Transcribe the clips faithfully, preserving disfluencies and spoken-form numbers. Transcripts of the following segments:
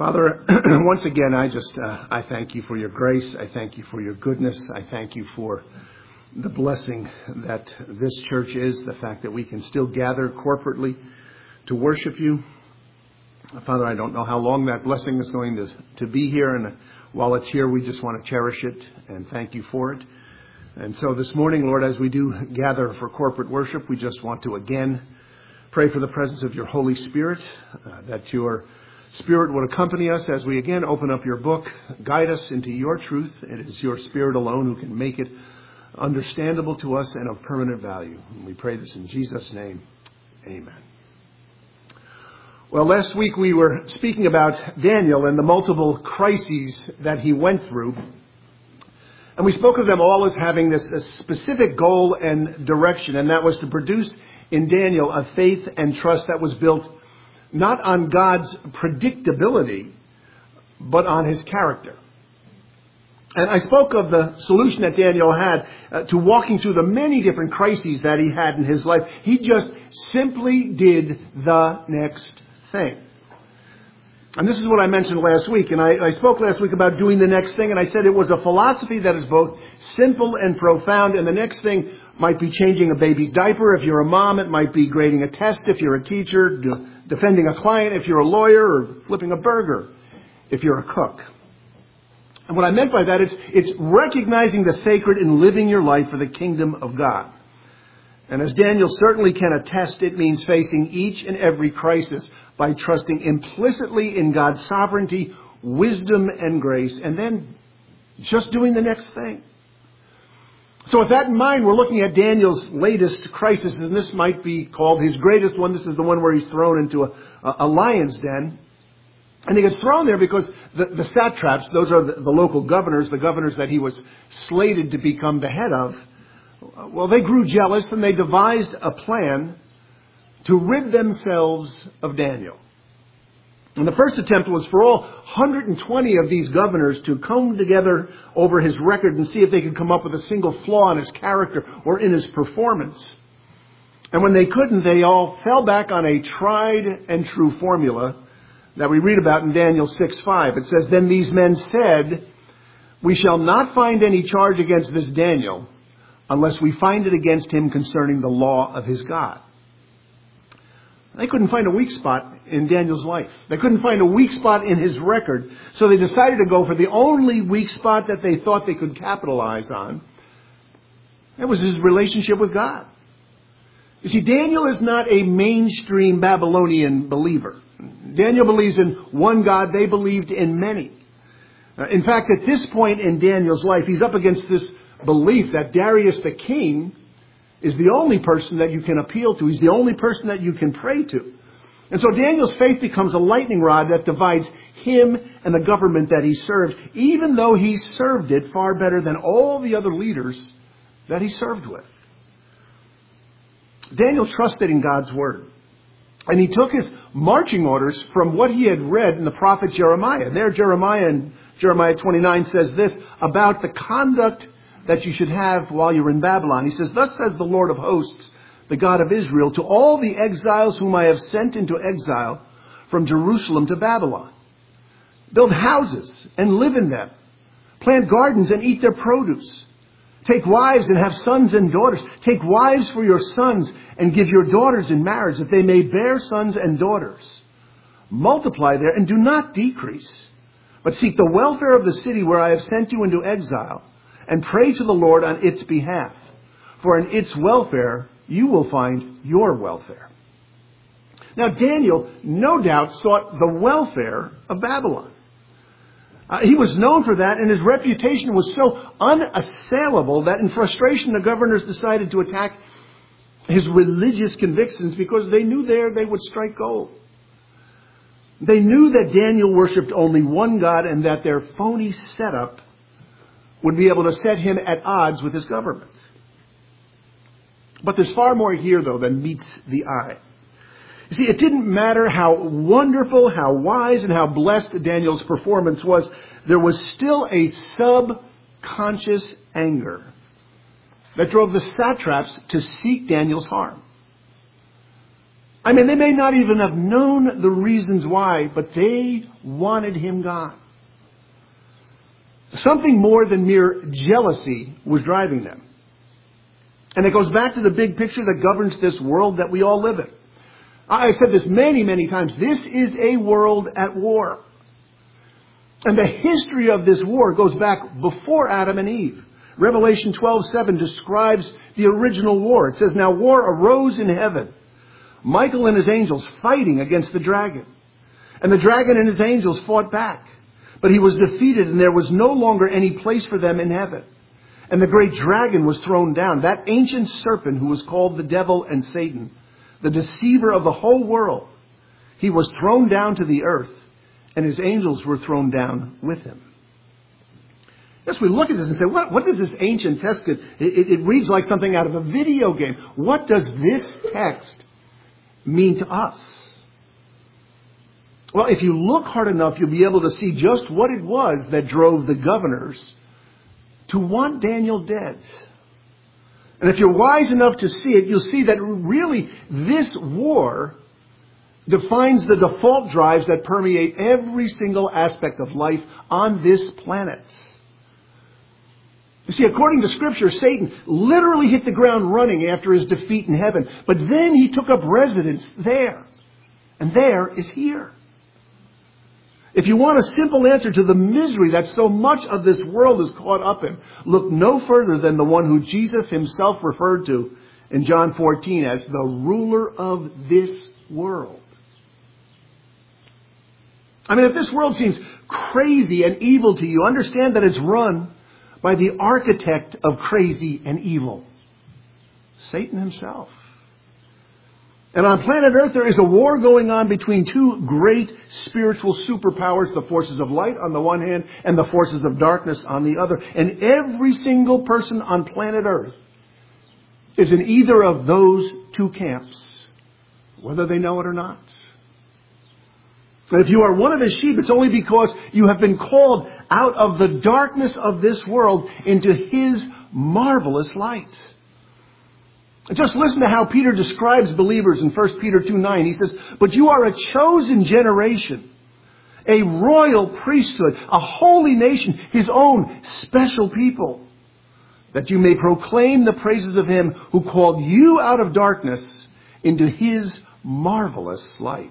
Father, once again, I just, uh, I thank you for your grace. I thank you for your goodness. I thank you for the blessing that this church is, the fact that we can still gather corporately to worship you. Father, I don't know how long that blessing is going to, to be here. And while it's here, we just want to cherish it and thank you for it. And so this morning, Lord, as we do gather for corporate worship, we just want to again pray for the presence of your Holy Spirit, uh, that your Spirit would accompany us as we again open up your book, guide us into your truth. It is your Spirit alone who can make it understandable to us and of permanent value. And we pray this in Jesus' name. Amen. Well, last week we were speaking about Daniel and the multiple crises that he went through. And we spoke of them all as having this a specific goal and direction, and that was to produce in Daniel a faith and trust that was built not on God's predictability, but on his character. And I spoke of the solution that Daniel had uh, to walking through the many different crises that he had in his life. He just simply did the next thing. And this is what I mentioned last week. And I, I spoke last week about doing the next thing. And I said it was a philosophy that is both simple and profound. And the next thing might be changing a baby's diaper. If you're a mom, it might be grading a test. If you're a teacher, de- defending a client. If you're a lawyer, or flipping a burger. If you're a cook. And what I meant by that is it's recognizing the sacred in living your life for the kingdom of God. And as Daniel certainly can attest, it means facing each and every crisis by trusting implicitly in God's sovereignty, wisdom, and grace, and then just doing the next thing. So with that in mind, we're looking at Daniel's latest crisis, and this might be called his greatest one. This is the one where he's thrown into a, a lion's den. And he gets thrown there because the, the satraps, those are the, the local governors, the governors that he was slated to become the head of, well, they grew jealous and they devised a plan to rid themselves of Daniel. And the first attempt was for all one hundred twenty of these governors to come together over his record and see if they could come up with a single flaw in his character or in his performance. And when they couldn't, they all fell back on a tried and true formula that we read about in Daniel six five. It says, "Then these men said, 'We shall not find any charge against this Daniel unless we find it against him concerning the law of his God.'" They couldn't find a weak spot in Daniel's life. They couldn't find a weak spot in his record. So they decided to go for the only weak spot that they thought they could capitalize on. That was his relationship with God. You see, Daniel is not a mainstream Babylonian believer. Daniel believes in one God. They believed in many. In fact, at this point in Daniel's life, he's up against this belief that Darius the king is the only person that you can appeal to. He's the only person that you can pray to. And so Daniel's faith becomes a lightning rod that divides him and the government that he serves, even though he served it far better than all the other leaders that he served with. Daniel trusted in God's word. And he took his marching orders from what he had read in the prophet Jeremiah. And there Jeremiah in Jeremiah twenty-nine says this about the conduct that you should have while you're in Babylon. He says, "Thus says the Lord of hosts, the God of Israel, to all the exiles whom I have sent into exile from Jerusalem to Babylon. Build houses and live in them. Plant gardens and eat their produce. Take wives and have sons and daughters. Take wives for your sons and give your daughters in marriage, that they may bear sons and daughters. Multiply there and do not decrease, but seek the welfare of the city where I have sent you into exile, and pray to the Lord on its behalf. For in its welfare you will find your welfare." Now Daniel no doubt sought the welfare of Babylon. Uh, he was known for that, and his reputation was so unassailable that in frustration the governors decided to attack his religious convictions because they knew there they would strike gold. They knew that Daniel worshipped only one God and that their phony setup would be able to set him at odds with his government. But there's far more here, though, than meets the eye. You see, it didn't matter how wonderful, how wise, and how blessed Daniel's performance was. There was still a subconscious anger that drove the satraps to seek Daniel's harm. I mean, they may not even have known the reasons why, but they wanted him gone. Something more than mere jealousy was driving them. And it goes back to the big picture that governs this world that we all live in. I've said this many, many times. This is a world at war. And the history of this war goes back before Adam and Eve. Revelation twelve seven describes the original war. It says, "Now war arose in heaven. Michael and his angels fighting against the dragon. And the dragon and his angels fought back. But he was defeated, and there was no longer any place for them in heaven. And the great dragon was thrown down, that ancient serpent who was called the devil and Satan, the deceiver of the whole world. He was thrown down to the earth, and his angels were thrown down with him." Yes, we look at this and say, what, what does this ancient text, it, it, it reads like something out of a video game. What does this text mean to us? Well, if you look hard enough, you'll be able to see just what it was that drove the governors to want Daniel dead. And if you're wise enough to see it, you'll see that really this war defines the default drives that permeate every single aspect of life on this planet. You see, according to Scripture, Satan literally hit the ground running after his defeat in heaven. But then he took up residence there. And there is here. If you want a simple answer to the misery that so much of this world is caught up in, look no further than the one who Jesus himself referred to in John fourteen as the ruler of this world. I mean, if this world seems crazy and evil to you, understand that it's run by the architect of crazy and evil, Satan himself. And on planet Earth, there is a war going on between two great spiritual superpowers, the forces of light on the one hand and the forces of darkness on the other. And every single person on planet Earth is in either of those two camps, whether they know it or not. And if you are one of his sheep, it's only because you have been called out of the darkness of this world into his marvelous light. Just listen to how Peter describes believers in First Peter two nine. He says, "But you are a chosen generation, a royal priesthood, a holy nation, his own special people, that you may proclaim the praises of him who called you out of darkness into his marvelous light."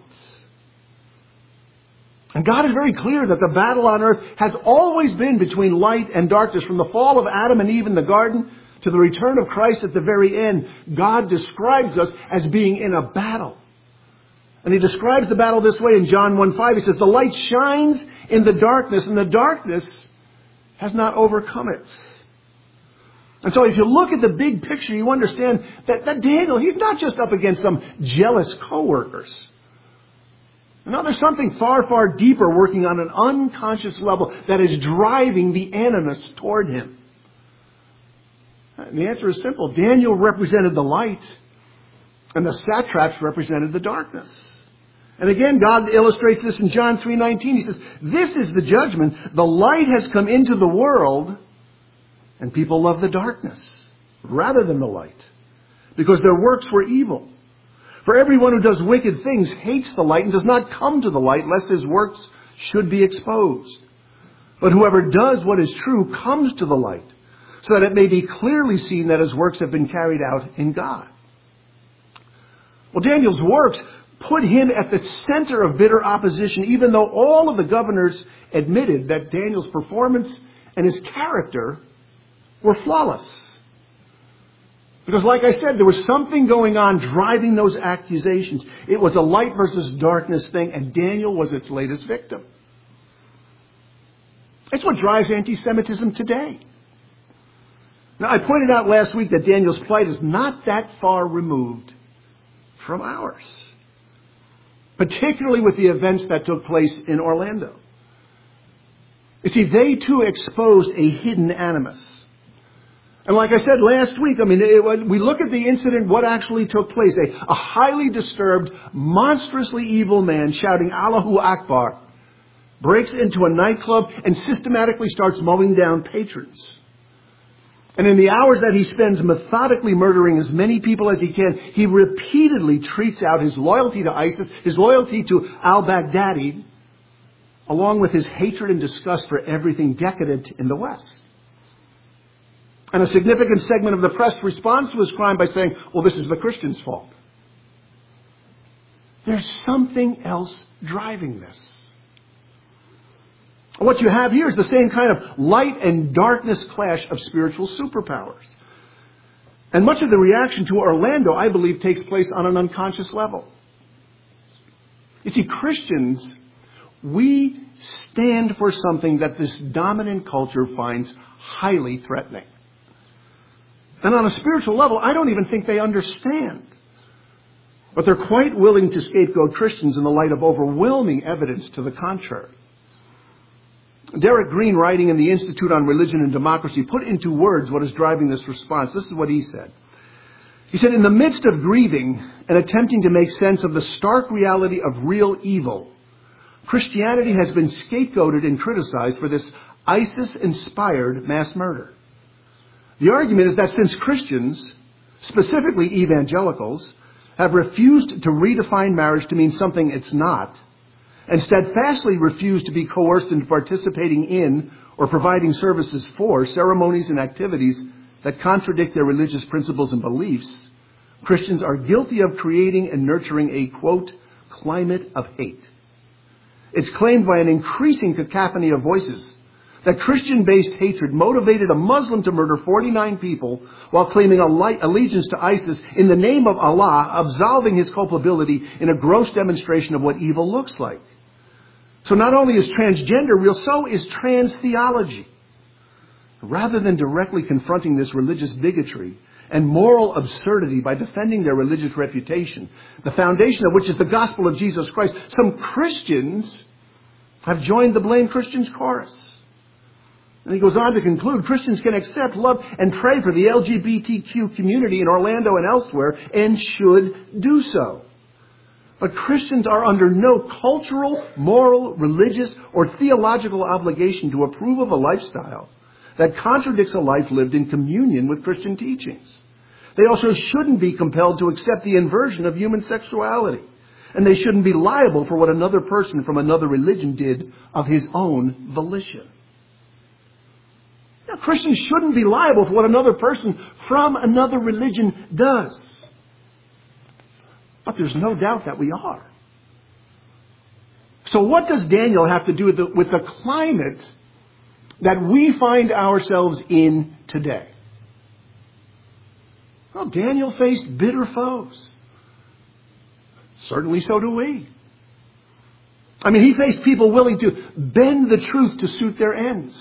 And God is very clear that the battle on earth has always been between light and darkness. From the fall of Adam and Eve in the garden to the return of Christ at the very end, God describes us as being in a battle. And he describes the battle this way in John one five. He says, "The light shines in the darkness, and the darkness has not overcome it." And so if you look at the big picture, you understand that, that Daniel, he's not just up against some jealous coworkers. No, there's something far, far deeper working on an unconscious level that is driving the animus toward him. And the answer is simple. Daniel represented the light, and the satraps represented the darkness. And again, God illustrates this in John three nineteen. He says, "This is the judgment. The light has come into the world, and people love the darkness rather than the light, because their works were evil. For everyone who does wicked things hates the light and does not come to the light, lest his works should be exposed. But whoever does what is true comes to the light, so that it may be clearly seen that his works have been carried out in God." Well, Daniel's works put him at the center of bitter opposition, even though all of the governors admitted that Daniel's performance and his character were flawless. Because like I said, there was something going on driving those accusations. It was a light versus darkness thing, and Daniel was its latest victim. It's what drives anti-Semitism today. Now, I pointed out last week that Daniel's plight is not that far removed from ours, particularly with the events that took place in Orlando. You see, they too exposed a hidden animus. And like I said last week, I mean, it, we look at the incident, what actually took place. A, a highly disturbed, monstrously evil man shouting Allahu Akbar breaks into a nightclub and systematically starts mowing down patrons. And in the hours that he spends methodically murdering as many people as he can, he repeatedly treats out his loyalty to ISIS, his loyalty to al-Baghdadi, along with his hatred and disgust for everything decadent in the West. And a significant segment of the press responds to his crime by saying, well, this is the Christians' fault. There's something else driving this. What you have here is the same kind of light and darkness clash of spiritual superpowers. And much of the reaction to Orlando, I believe, takes place on an unconscious level. You see, Christians, we stand for something that this dominant culture finds highly threatening. And on a spiritual level, I don't even think they understand. But they're quite willing to scapegoat Christians in the light of overwhelming evidence to the contrary. Derek Green, writing in the Institute on Religion and Democracy, put into words what is driving this response. This is what he said. He said, in the midst of grieving and attempting to make sense of the stark reality of real evil, Christianity has been scapegoated and criticized for this ISIS-inspired mass murder. The argument is that since Christians, specifically evangelicals, have refused to redefine marriage to mean something it's not, and steadfastly refuse to be coerced into participating in or providing services for ceremonies and activities that contradict their religious principles and beliefs, Christians are guilty of creating and nurturing a, quote, climate of hate. It's claimed by an increasing cacophony of voices that Christian-based hatred motivated a Muslim to murder forty-nine people while claiming allegiance to ISIS in the name of Allah, absolving his culpability in a gross demonstration of what evil looks like. So not only is transgender real, so is trans theology. Rather than directly confronting this religious bigotry and moral absurdity by defending their religious reputation, the foundation of which is the gospel of Jesus Christ, some Christians have joined the blame Christians chorus. And he goes on to conclude, Christians can accept, love, and pray for the L G B T Q community in Orlando and elsewhere, and should do so. But Christians are under no cultural, moral, religious, or theological obligation to approve of a lifestyle that contradicts a life lived in communion with Christian teachings. They also shouldn't be compelled to accept the inversion of human sexuality. And they shouldn't be liable for what another person from another religion did of his own volition. Now, Christians shouldn't be liable for what another person from another religion does. But there's no doubt that we are. So what does Daniel have to do with the, with the climate that we find ourselves in today? Well, Daniel faced bitter foes. Certainly so do we. I mean, he faced people willing to bend the truth to suit their ends.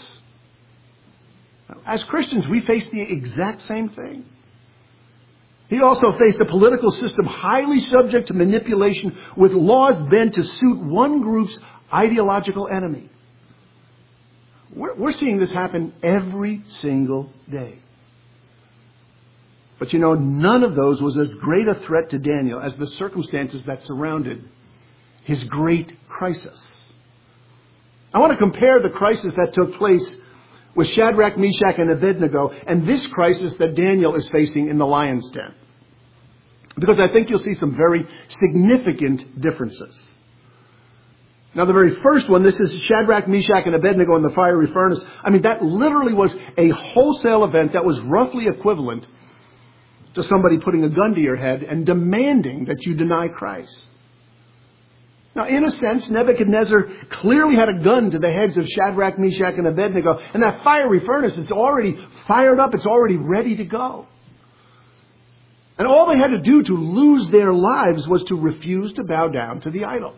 As Christians, we face the exact same thing. He also faced a political system highly subject to manipulation with laws bent to suit one group's ideological enemy. We're, we're seeing this happen every single day. But you know, none of those was as great a threat to Daniel as the circumstances that surrounded his great crisis. I want to compare the crisis that took place with Shadrach, Meshach, and Abednego and this crisis that Daniel is facing in the lion's den. Because I think you'll see some very significant differences. Now, the very first one, this is Shadrach, Meshach, and Abednego in the fiery furnace. I mean, that literally was a wholesale event that was roughly equivalent to somebody putting a gun to your head and demanding that you deny Christ. Now, in a sense, Nebuchadnezzar clearly had a gun to the heads of Shadrach, Meshach, and Abednego. And that fiery furnace is already fired up. It's already ready to go. And all they had to do to lose their lives was to refuse to bow down to the idol.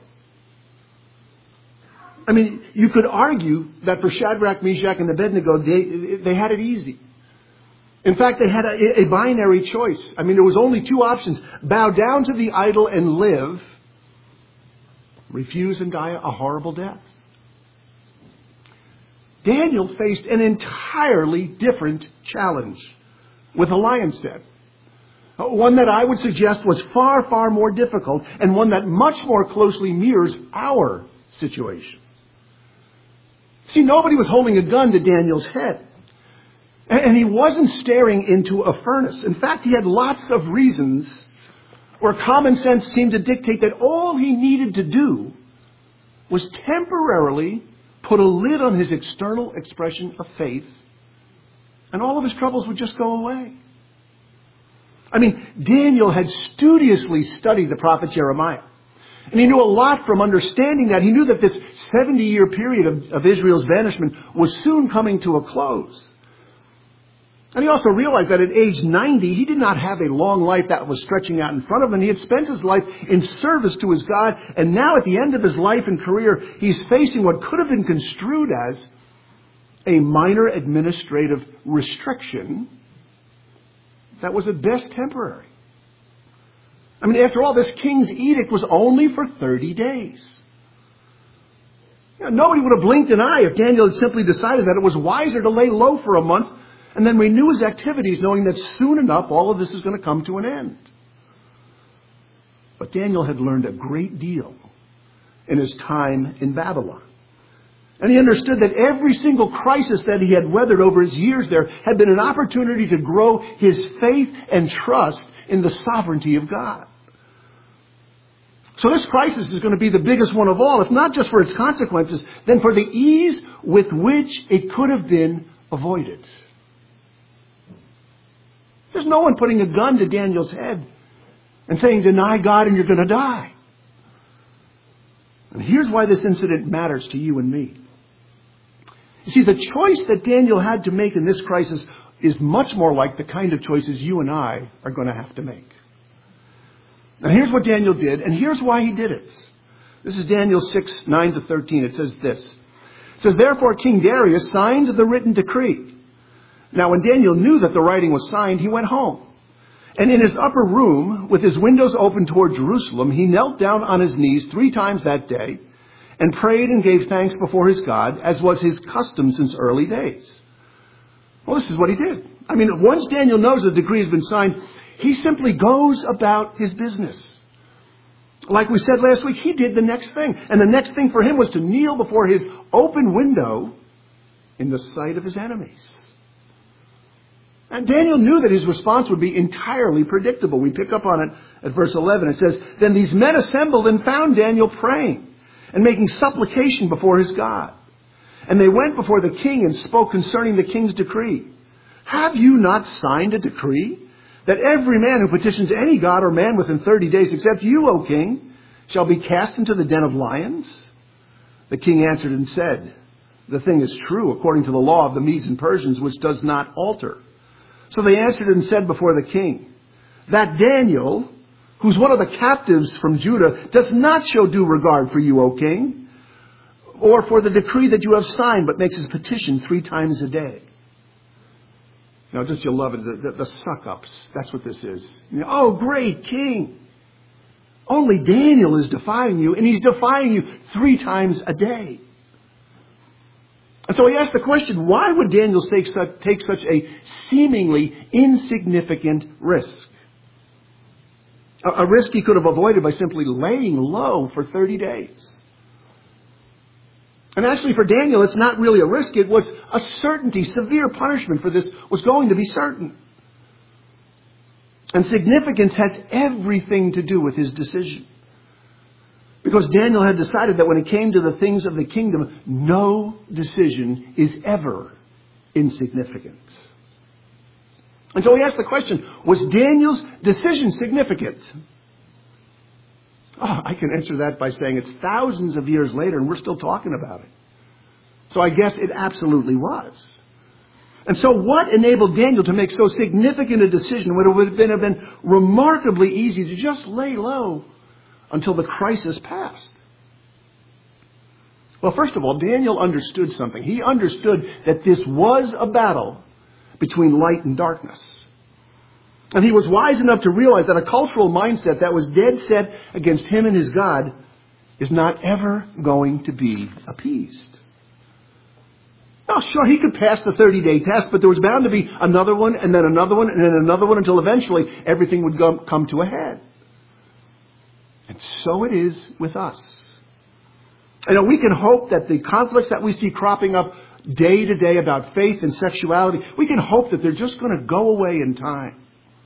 I mean, you could argue that for Shadrach, Meshach, and Abednego, they, they had it easy. In fact, they had a, a binary choice. I mean, there was only two options. Bow down to the idol and live. Refuse and die a horrible death. Daniel faced an entirely different challenge with the lion's den. One that I would suggest was far, far more difficult, and one that much more closely mirrors our situation. See, nobody was holding a gun to Daniel's head. And he wasn't staring into a furnace. In fact, he had lots of reasons where common sense seemed to dictate that all he needed to do was temporarily put a lid on his external expression of faith, and all of his troubles would just go away. I mean, Daniel had studiously studied the prophet Jeremiah. And he knew a lot from understanding that. He knew that this seventy-year period of, of Israel's banishment was soon coming to a close. And he also realized that at age ninety, he did not have a long life that was stretching out in front of him. He had spent his life in service to his God. And now at the end of his life and career, he's facing what could have been construed as a minor administrative restriction that was at best temporary. I mean, after all, this king's edict was only for thirty days. You know, nobody would have blinked an eye if Daniel had simply decided that it was wiser to lay low for a month and then renew his activities, knowing that soon enough all of this is going to come to an end. But Daniel had learned a great deal in his time in Babylon. And he understood that every single crisis that he had weathered over his years there had been an opportunity to grow his faith and trust in the sovereignty of God. So this crisis is going to be the biggest one of all, if not just for its consequences, then for the ease with which it could have been avoided. There's no one putting a gun to Daniel's head and saying, deny God and you're going to die. And here's why this incident matters to you and me. You see, the choice that Daniel had to make in this crisis is much more like the kind of choices you and I are going to have to make. Now here's what Daniel did, and here's why he did it. This is Daniel six, nine to thirteen. It says this. It says, therefore King Darius signed the written decree. Now when Daniel knew that the writing was signed, he went home. And in his upper room, with his windows open toward Jerusalem, he knelt down on his knees three times that day and prayed and gave thanks before his God, as was his custom since early days. Well, this is what he did. I mean, once Daniel knows the decree has been signed, he simply goes about his business. Like we said last week, he did the next thing. And the next thing for him was to kneel before his open window in the sight of his enemies. And Daniel knew that his response would be entirely predictable. We pick up on it at verse eleven. It says, then these men assembled and found Daniel praying and making supplication before his God. And they went before the king and spoke concerning the king's decree. Have you not signed a decree that every man who petitions any god or man within thirty days, except you, O king, shall be cast into the den of lions? The king answered and said, the thing is true according to the law of the Medes and Persians, which does not alter. So they answered and said before the king, that Daniel, who's one of the captives from Judah, does not show due regard for you, O king, or for the decree that you have signed, but makes his petition three times a day. Now, just you'll love it, the, the, the suck-ups. That's what this is. You know, oh, great king. Only Daniel is defying you, and he's defying you three times a day. And so he asked the question, why would Daniel take such, take such a seemingly insignificant risk? A, a risk he could have avoided by simply laying low for thirty days. And actually for Daniel, it's not really a risk. It was a certainty. Severe punishment for this was going to be certain. And significance has everything to do with his decision. Because Daniel had decided that when it came to the things of the kingdom, no decision is ever insignificant. And so he asked the question, was Daniel's decision significant? Oh, I can answer that by saying it's thousands of years later and we're still talking about it. So I guess it absolutely was. And so what enabled Daniel to make so significant a decision when it would have been, have been remarkably easy to just lay low until the crisis passed? Well, first of all, Daniel understood something. He understood that this was a battle between light and darkness. And he was wise enough to realize that a cultural mindset that was dead set against him and his God is not ever going to be appeased. Now, sure, he could pass the thirty-day test, but there was bound to be another one, and then another one, and then another one, until eventually everything would go, come to a head. And so it is with us. You know, we can hope that the conflicts that we see cropping up day to day about faith and sexuality, we can hope that they're just going to go away in time.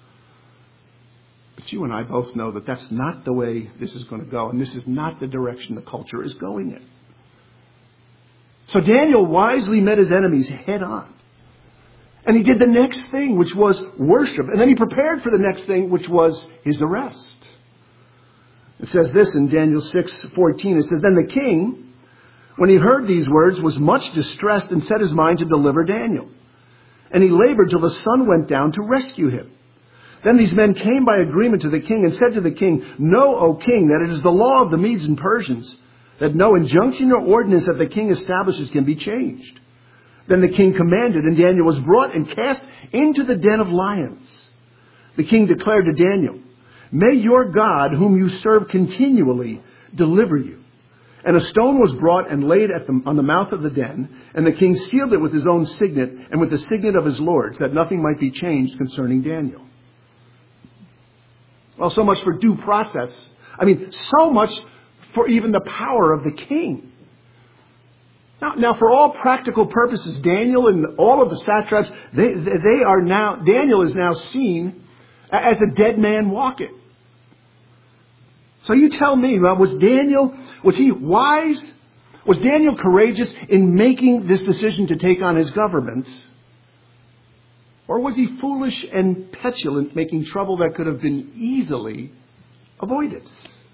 But you and I both know that that's not the way this is going to go, and this is not the direction the culture is going in. So Daniel wisely met his enemies head on. And he did the next thing, which was worship. And then he prepared for the next thing, which was his arrest. It says this in Daniel six fourteen. It says, "Then the king, when he heard these words, was much distressed and set his mind to deliver Daniel. And he labored till the sun went down to rescue him. Then these men came by agreement to the king and said to the king, 'Know, O king, that it is the law of the Medes and Persians, that no injunction or ordinance that the king establishes can be changed.' Then the king commanded, and Daniel was brought and cast into the den of lions. The king declared to Daniel, 'May your God, whom you serve continually, deliver you.' And a stone was brought and laid at the, on the mouth of the den, and the king sealed it with his own signet and with the signet of his lords, that nothing might be changed concerning Daniel." Well, so much for due process. I mean, so much for even the power of the king. Now, now, for all practical purposes, Daniel and all of the satraps, they, they are now, Daniel is now seen as a dead man walking. So you tell me, was Daniel, was he wise? Was Daniel courageous in making this decision to take on his government? Or was he foolish and petulant, making trouble that could have been easily avoided?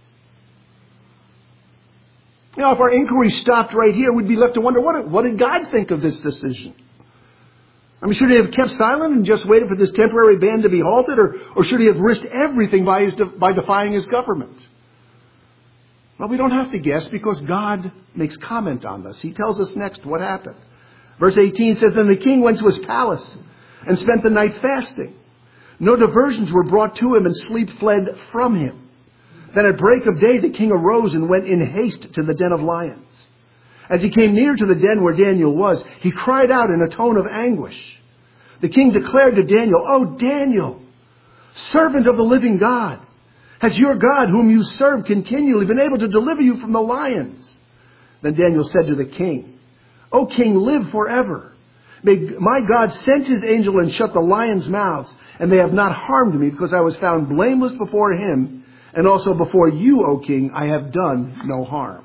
You know, if our inquiry stopped right here, we'd be left to wonder, what, what did God think of this decision? I mean, should he have kept silent and just waited for this temporary ban to be halted? Or, or should he have risked everything by, his, by defying his government? Well, we don't have to guess because God makes comment on this. He tells us next what happened. Verse eighteen says, "Then the king went to his palace and spent the night fasting. No diversions were brought to him, and sleep fled from him. Then at break of day the king arose and went in haste to the den of lions. As he came near to the den where Daniel was, he cried out in a tone of anguish. The king declared to Daniel, 'O Daniel, servant of the living God, has your God, whom you serve continually, been able to deliver you from the lions?' Then Daniel said to the king, 'O king, live forever. May my God send his angel and shut the lions' mouths, and they have not harmed me, because I was found blameless before him, and also before you, O king, I have done no harm.'"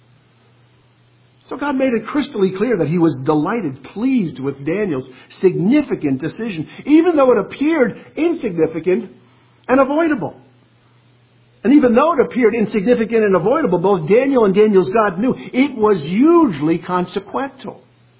So God made it crystally clear that he was delighted, pleased with Daniel's significant decision, even though it appeared insignificant and avoidable. And even though it appeared insignificant and avoidable, both Daniel and Daniel's God knew it was hugely consequential.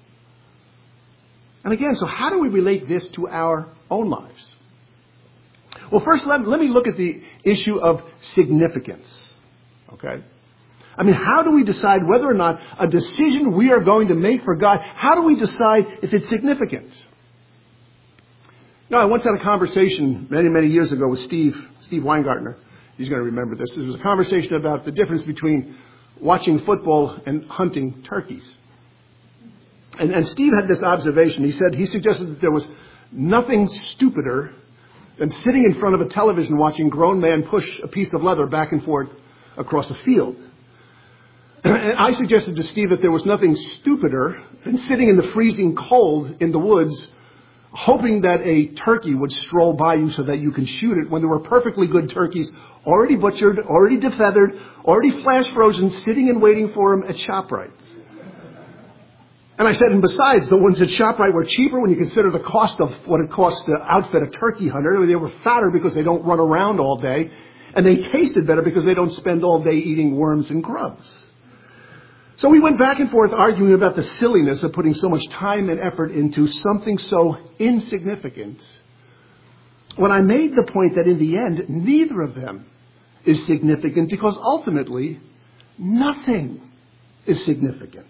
And again, so how do we relate this to our own lives? Well, first, let, let me look at the issue of significance. Okay? I mean, how do we decide whether or not a decision we are going to make for God, how do we decide if it's significant? Now, I once had a conversation many, many years ago with Steve, Steve Weingartner. He's going to remember this. This was a conversation about the difference between watching football and hunting turkeys. And, and Steve had this observation. He said, he suggested that there was nothing stupider than sitting in front of a television watching a grown man push a piece of leather back and forth across a field. And I suggested to Steve that there was nothing stupider than sitting in the freezing cold in the woods, hoping that a turkey would stroll by you so that you can shoot it when there were perfectly good turkeys already butchered, already defeathered, already flash frozen, sitting and waiting for him at ShopRite. And I said, and besides, the ones at ShopRite were cheaper when you consider the cost of what it costs to outfit a turkey hunter. They were fatter because they don't run around all day. And they tasted better because they don't spend all day eating worms and grubs. So we went back and forth arguing about the silliness of putting so much time and effort into something so insignificant, when I made the point that in the end, neither of them is significant, because ultimately, nothing is significant.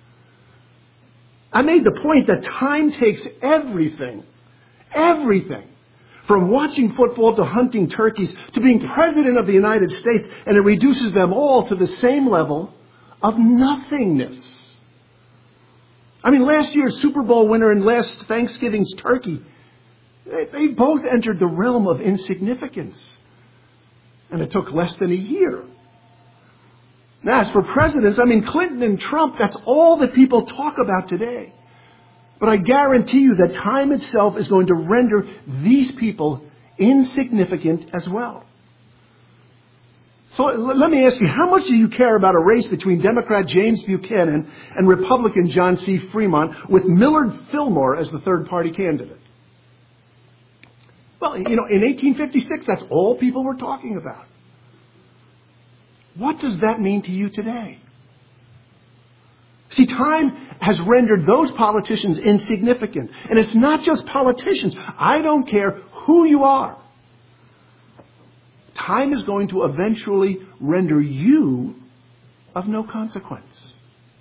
I made the point that time takes everything, everything, from watching football to hunting turkeys to being president of the United States, and it reduces them all to the same level of nothingness. I mean, last year's Super Bowl winner and last Thanksgiving's turkey, they, they both entered the realm of insignificance. And it took less than a year. Now, as for presidents, I mean, Clinton and Trump, that's all that people talk about today. But I guarantee you that time itself is going to render these people insignificant as well. So let me ask you, how much do you care about a race between Democrat James Buchanan and Republican John C. Fremont with Millard Fillmore as the third party candidate? Well, you know, in eighteen fifty-six, that's all people were talking about. What does that mean to you today? See, time has rendered those politicians insignificant. And it's not just politicians. I don't care who you are. Time is going to eventually render you of no consequence.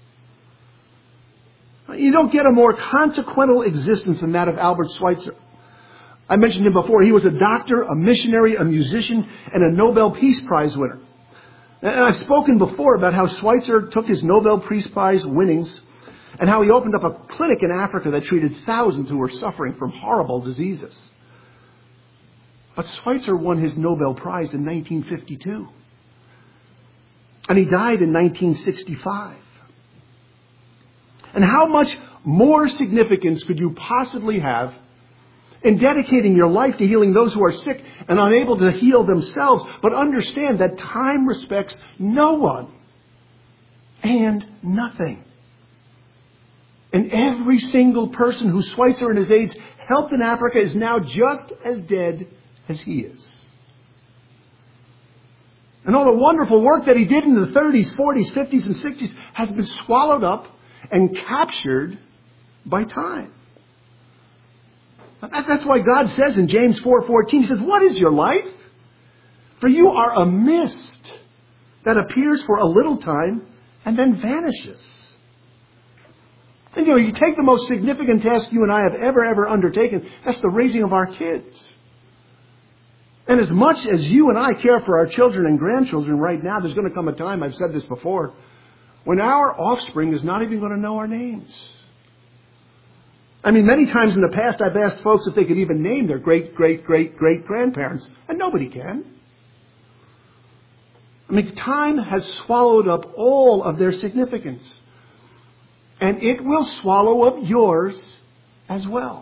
You don't get a more consequential existence than that of Albert Schweitzer. I mentioned him before. He was a doctor, a missionary, a musician, and a Nobel Peace Prize winner. And I've spoken before about how Schweitzer took his Nobel Peace Prize winnings and how he opened up a clinic in Africa that treated thousands who were suffering from horrible diseases. But Schweitzer won his Nobel Prize in nineteen fifty-two. And he died in nineteen sixty-five. And how much more significance could you possibly have in dedicating your life to healing those who are sick and unable to heal themselves? But understand that time respects no one and nothing. And every single person who Schweitzer and his aides helped in Africa is now just as dead as he is. And all the wonderful work that he did in the thirties, forties, fifties, and sixties has been swallowed up and captured by time. That's why God says in James four fourteen, He says, "What is your life? For you are a mist that appears for a little time and then vanishes." And you know, you take the most significant task you and I have ever, ever undertaken, that's the raising of our kids. And as much as you and I care for our children and grandchildren right now, there's going to come a time, I've said this before, when our offspring is not even going to know our names. I mean, many times in the past I've asked folks if they could even name their great, great, great, great grandparents, and nobody can. I mean, time has swallowed up all of their significance. And it will swallow up yours as well.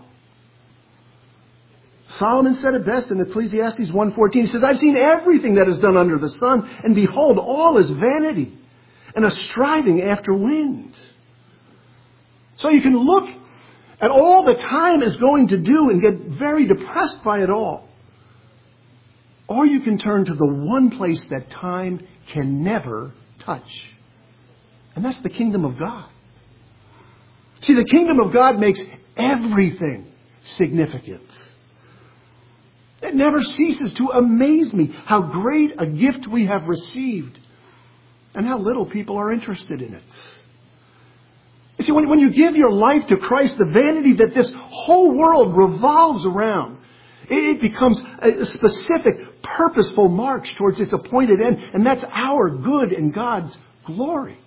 Solomon said it best in Ecclesiastes one fourteen. He says, "I've seen everything that is done under the sun, and behold, all is vanity and a striving after wind." So you can look at all that time is going to do and get very depressed by it all. Or you can turn to the one place that time can never touch. And that's the kingdom of God. See, the kingdom of God makes everything significant. It never ceases to amaze me how great a gift we have received and how little people are interested in it. You see, when, when you give your life to Christ, the vanity that this whole world revolves around, it becomes a specific, purposeful march towards its appointed end, and that's our good and God's glory.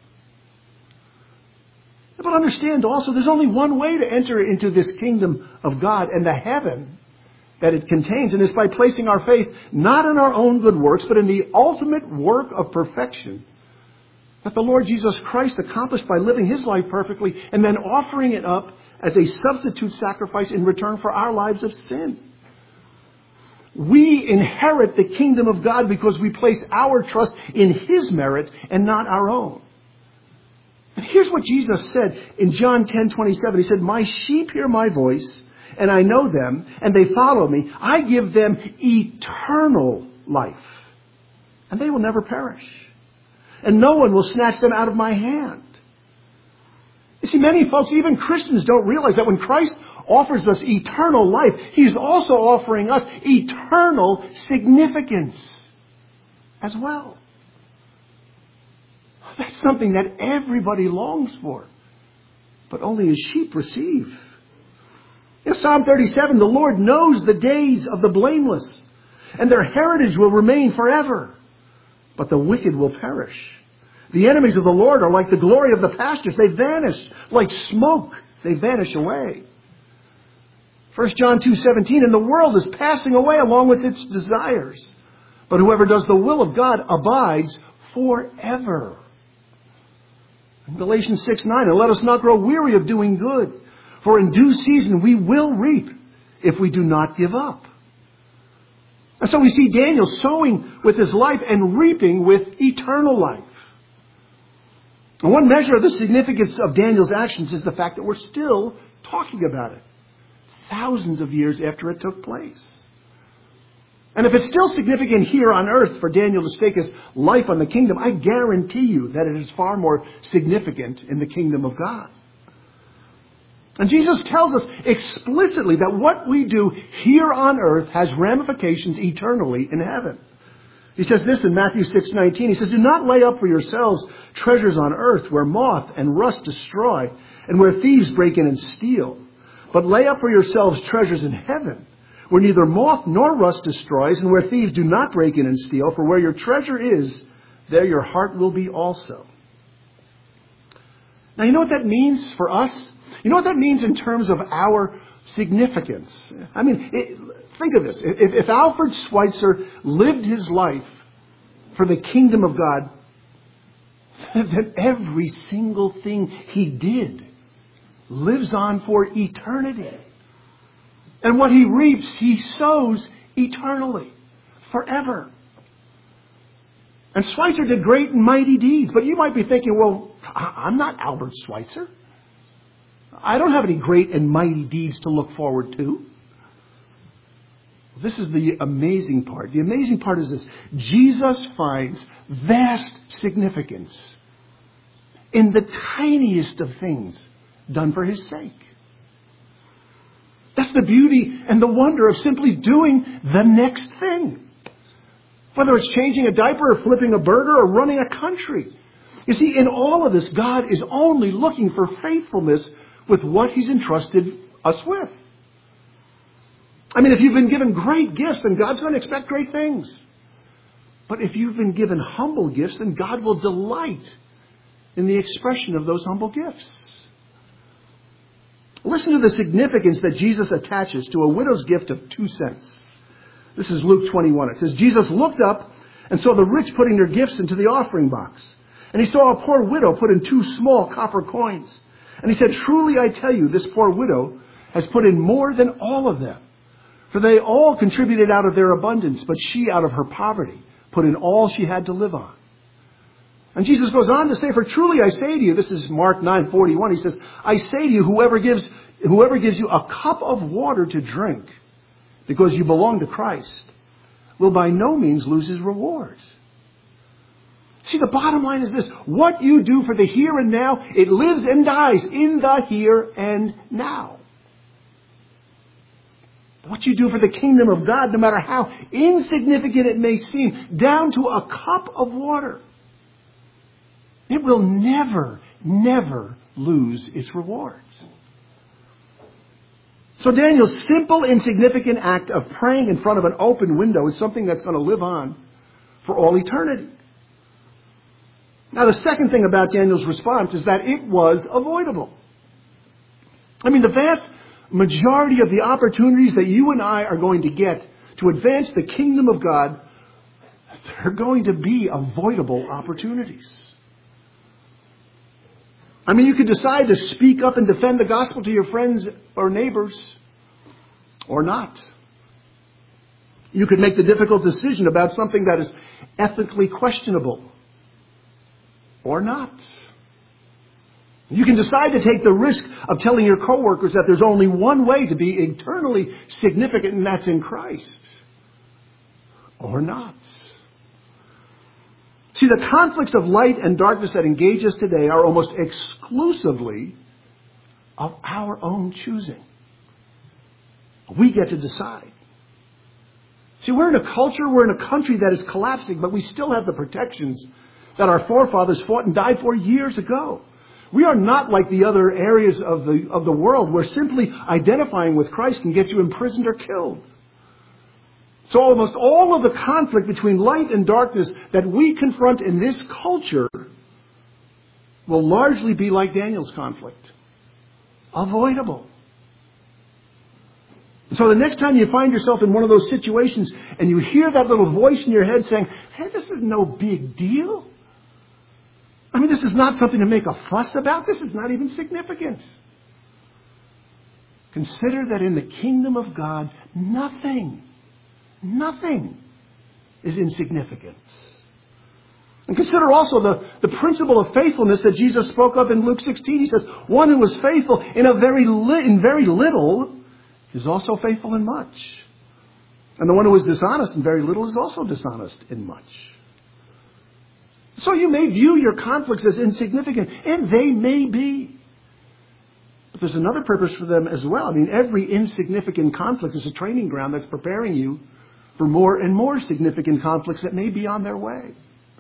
But understand also, there's only one way to enter into this kingdom of God and the heaven that it contains, and it's by placing our faith not in our own good works, but in the ultimate work of perfection that the Lord Jesus Christ accomplished by living His life perfectly and then offering it up as a substitute sacrifice in return for our lives of sin. We inherit the kingdom of God because we place our trust in His merit and not our own. And here's what Jesus said in John ten twenty-seven. He said, "My sheep hear my voice, and I know them, and they follow me. I give them eternal life, and they will never perish. And no one will snatch them out of my hand." You see, many folks, even Christians, don't realize that when Christ offers us eternal life, He's also offering us eternal significance as well. That's something that everybody longs for, but only His sheep receive. In Psalm thirty-seven, the Lord knows the days of the blameless, and their heritage will remain forever. But the wicked will perish. The enemies of the Lord are like the glory of the pastures. They vanish like smoke. They vanish away. First John two seventeen, "And the world is passing away along with its desires. But whoever does the will of God abides forever." In Galatians six nine, "And let us not grow weary of doing good, For in due season we will reap if we do not give up. And so we see Daniel sowing with his life and reaping with eternal life. And one measure of the significance of Daniel's actions is the fact that we're still talking about it thousands of years after it took place. And if it's still significant here on earth for Daniel to stake his life on the kingdom, I guarantee you that it is far more significant in the kingdom of God. And Jesus tells us explicitly that what we do here on earth has ramifications eternally in heaven. He says this in Matthew six nineteen. He says, "Do not lay up for yourselves treasures on earth where moth and rust destroy and where thieves break in and steal. But lay up for yourselves treasures in heaven where neither moth nor rust destroys and where thieves do not break in and steal. For where your treasure is, there your heart will be also." Now, you know what that means for us? You know what that means in terms of our significance? I mean, it, think of this. If, if Alfred Schweitzer lived his life for the kingdom of God, then every single thing he did lives on for eternity. And what he reaps, he sows eternally, forever. And Schweitzer did great and mighty deeds. But you might be thinking, well, I'm not Albert Schweitzer. I don't have any great and mighty deeds to look forward to. This is the amazing part. The amazing part is this. Jesus finds vast significance in the tiniest of things done for his sake. That's the beauty and the wonder of simply doing the next thing. Whether it's changing a diaper or flipping a burger or running a country. You see, in all of this, God is only looking for faithfulness with what he's entrusted us with. I mean, if you've been given great gifts, then God's going to expect great things. But if you've been given humble gifts, then God will delight in the expression of those humble gifts. Listen to the significance that Jesus attaches to a widow's gift of two cents. This is Luke twenty-one. It says, "Jesus looked up and saw the rich putting their gifts into the offering box. And he saw a poor widow put in two small copper coins. And he said, 'Truly I tell you, this poor widow has put in more than all of them. For they all contributed out of their abundance, but she out of her poverty put in all she had to live on.'" And Jesus goes on to say, "For truly I say to you," this is Mark nine forty-one, he says, "I say to you, whoever gives, whoever gives you a cup of water to drink, because you belong to Christ, will by no means lose his reward." See, the bottom line is this. What you do for the here and now, it lives and dies in the here and now. What you do for the kingdom of God, no matter how insignificant it may seem, down to a cup of water, it will never, never lose its rewards. So Daniel's simple, insignificant act of praying in front of an open window is something that's going to live on for all eternity. Now, the second thing about Daniel's response is that it was avoidable. I mean, the vast majority of the opportunities that you and I are going to get to advance the kingdom of God, they're going to be avoidable opportunities. I mean, you could decide to speak up and defend the gospel to your friends or neighbors, or not. You could make the difficult decision about something that is ethically questionable, or not. You can decide to take the risk of telling your coworkers that there's only one way to be eternally significant, and that's in Christ, or not. See, the conflicts of light and darkness that engage us today are almost exclusively of our own choosing. We get to decide. See, we're in a culture, we're in a country that is collapsing, but we still have the protections that our forefathers fought and died for years ago. We are not like the other areas of the, of the world where simply identifying with Christ can get you imprisoned or killed. So almost all of the conflict between light and darkness that we confront in this culture will largely be like Daniel's conflict. Avoidable. So the next time you find yourself in one of those situations and you hear that little voice in your head saying, "Hey, this is no big deal. I mean, this is not something to make a fuss about. This is not even significant." Consider that in the kingdom of God, nothing, nothing is insignificant. And consider also the, the principle of faithfulness that Jesus spoke of in Luke sixteen. He says, one who is faithful in a very li- in very little is also faithful in much. And the one who is dishonest in very little is also dishonest in much. So you may view your conflicts as insignificant, and they may be. But there's another purpose for them as well. I mean, every insignificant conflict is a training ground that's preparing you for more and more significant conflicts that may be on their way.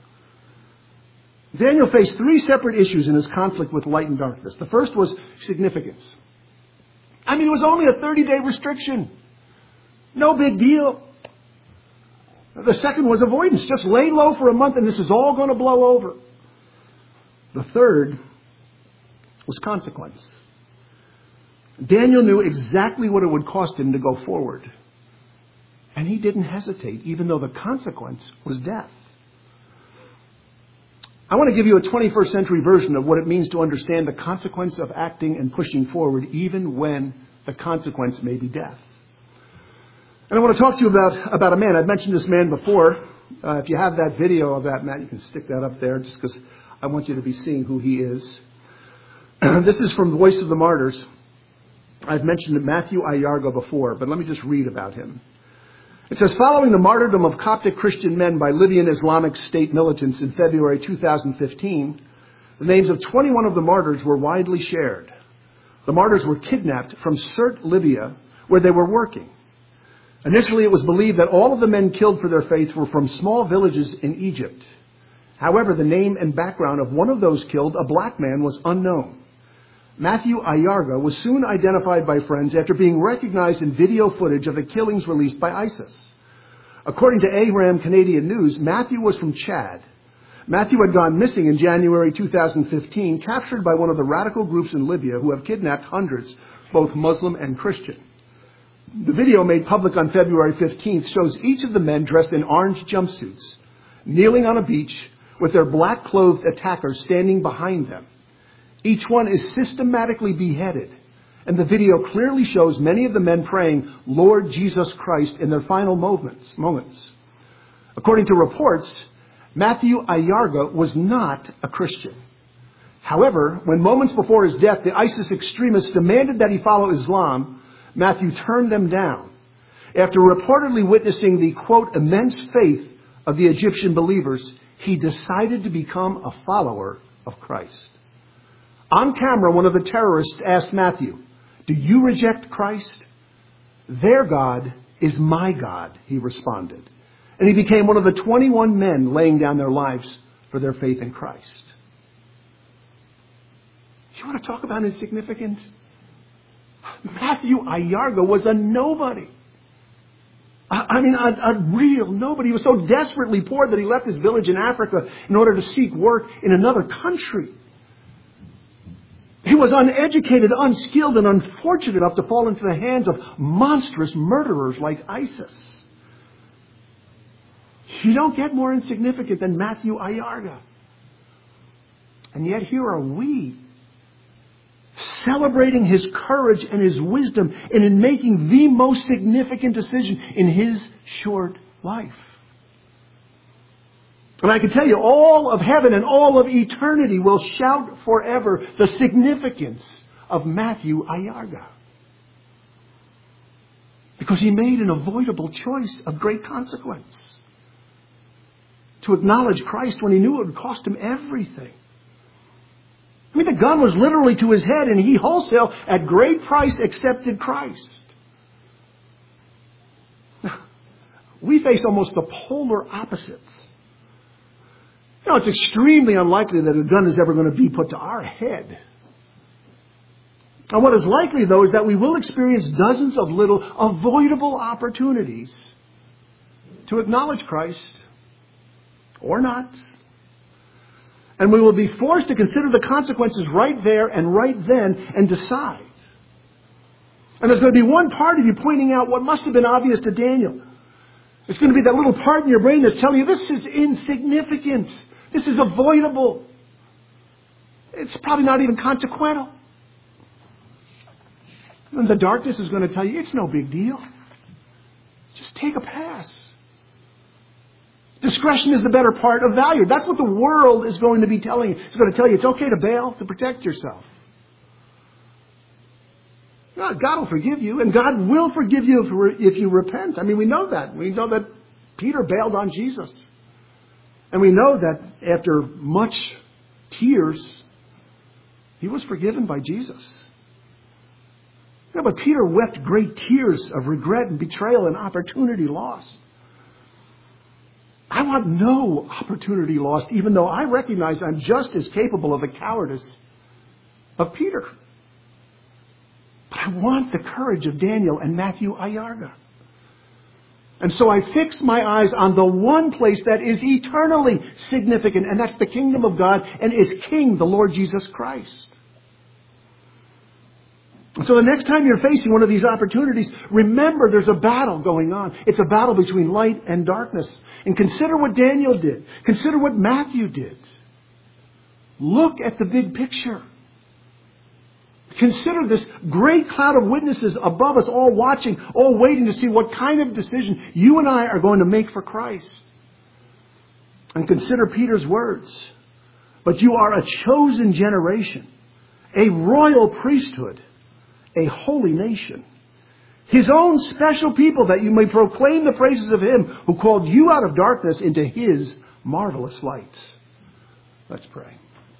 Daniel faced three separate issues in his conflict with light and darkness. The first was significance. I mean, it was only a thirty-day restriction. No big deal. The second was avoidance. Just lay low for a month and this is all going to blow over. The third was consequence. Daniel knew exactly what it would cost him to go forward. And he didn't hesitate, even though the consequence was death. I want to give you a twenty-first century version of what it means to understand the consequence of acting and pushing forward, even when the consequence may be death. And I want to talk to you about, about a man. I've mentioned this man before. Uh, if you have that video of that man, you can stick that up there just because I want you to be seeing who he is. This is from Voice of the Martyrs. I've mentioned Matthew Ayarga before, but let me just read about him. It says, following the martyrdom of Coptic Christian men by Libyan Islamic State militants in February two thousand fifteen, the names of twenty-one of the martyrs were widely shared. The martyrs were kidnapped from Sirte, Libya, where they were working. Initially, it was believed that all of the men killed for their faith were from small villages in Egypt. However, the name and background of one of those killed, a black man, was unknown. Matthew Ayarga was soon identified by friends after being recognized in video footage of the killings released by ISIS. According to A R A M Canadian News, Matthew was from Chad. Matthew had gone missing in January two thousand fifteen, captured by one of the radical groups in Libya who have kidnapped hundreds, both Muslim and Christian. The video made public on February fifteenth shows each of the men dressed in orange jumpsuits, kneeling on a beach with their black-clothed attackers standing behind them. Each one is systematically beheaded, and the video clearly shows many of the men praying, Lord Jesus Christ, in their final moments. moments. According to reports, Matthew Ayarga was not a Christian. However, when moments before his death, the ISIS extremists demanded that he follow Islam, Matthew turned them down. After reportedly witnessing the, quote, immense faith of the Egyptian believers, he decided to become a follower of Christ. On camera, one of the terrorists asked Matthew, do you reject Christ? Their God is my God, he responded. And he became one of the twenty-one men laying down their lives for their faith in Christ. You want to talk about insignificant? Matthew Ayarga was a nobody. I, I mean, a, a real nobody. He was so desperately poor that he left his village in Africa in order to seek work in another country. He was uneducated, unskilled, and unfortunate enough to fall into the hands of monstrous murderers like ISIS. You don't get more insignificant than Matthew Ayarga. And yet here are we, celebrating his courage and his wisdom and in making the most significant decision in his short life. And I can tell you, all of heaven and all of eternity will shout forever the significance of Matthew Ayarga. Because he made an avoidable choice of great consequence. To acknowledge Christ when he knew it would cost him everything. I mean, the gun was literally to his head, and he wholesale, at great price, accepted Christ. We face almost the polar opposites. You know, it's extremely unlikely that a gun is ever going to be put to our head. And what is likely, though, is that we will experience dozens of little avoidable opportunities to acknowledge Christ, or not. And we will be forced to consider the consequences right there and right then and decide. And there's going to be one part of you pointing out what must have been obvious to Daniel. It's going to be that little part in your brain that's telling you this is insignificant. This is avoidable. It's probably not even consequential. And the darkness is going to tell you, it's no big deal. Just take a pass. Discretion is the better part of valor. That's what the world is going to be telling you. It's going to tell you it's okay to bail, to protect yourself. God will forgive you, and God will forgive you if you repent. I mean, we know that. We know that Peter bailed on Jesus. And we know that after much tears, he was forgiven by Jesus. Yeah, but Peter wept great tears of regret and betrayal and opportunity lost. I want no opportunity lost, even though I recognize I'm just as capable of the cowardice of Peter. But I want the courage of Daniel and Matthew Ayarga. And so I fix my eyes on the one place that is eternally significant, and that's the kingdom of God and its King, the Lord Jesus Christ. So the next time you're facing one of these opportunities, remember there's a battle going on. It's a battle between light and darkness. And consider what Daniel did. Consider what Matthew did. Look at the big picture. Consider this great cloud of witnesses above us, all watching, all waiting to see what kind of decision you and I are going to make for Christ. And consider Peter's words. But you are a chosen generation, a royal priesthood, a holy nation, His own special people, that you may proclaim the praises of Him who called you out of darkness into His marvelous light. Let's pray.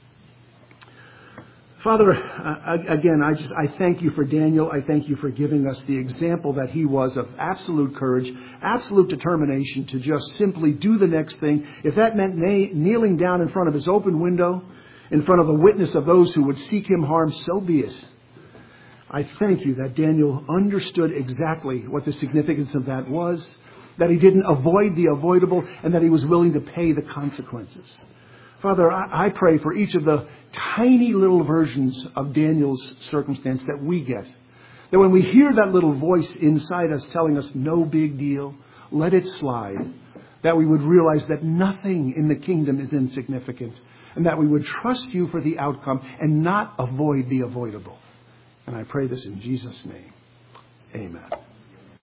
Father, uh, again, I just I thank you for Daniel. I thank you for giving us the example that he was of absolute courage, absolute determination to just simply do the next thing. If that meant na- kneeling down in front of his open window, in front of a witness of those who would seek him harm, so be it. I thank you that Daniel understood exactly what the significance of that was, that he didn't avoid the avoidable, and that he was willing to pay the consequences. Father, I pray for each of the tiny little versions of Daniel's circumstance that we get, that when we hear that little voice inside us telling us no big deal, let it slide, that we would realize that nothing in the kingdom is insignificant, and that we would trust you for the outcome and not avoid the avoidable. And I pray this in Jesus' name. Amen.